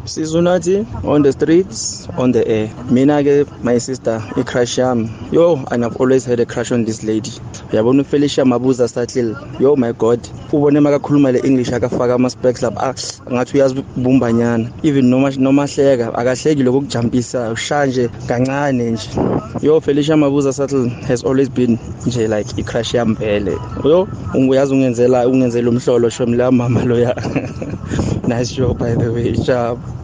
Sizunathi on the streets, on the air. Mina ke my sister, i-crush yami. Yo, and I've always had a crush on this lady. Uyabona uFelicia Mabuza Satlil. Yo my god. Ubone makakhuluma le English akafaka ama specs lapha. Ngathi uyazibumbanyana. Even noma hleka, akahleki lokho kujumpisa, ushanje kancane nje. Yo Felicia Mabuza Satlil has always been nje like i-crush yami vele. Yo, uyazi ungenzela umhlolo shomla mama loya. Nice show by the way, job.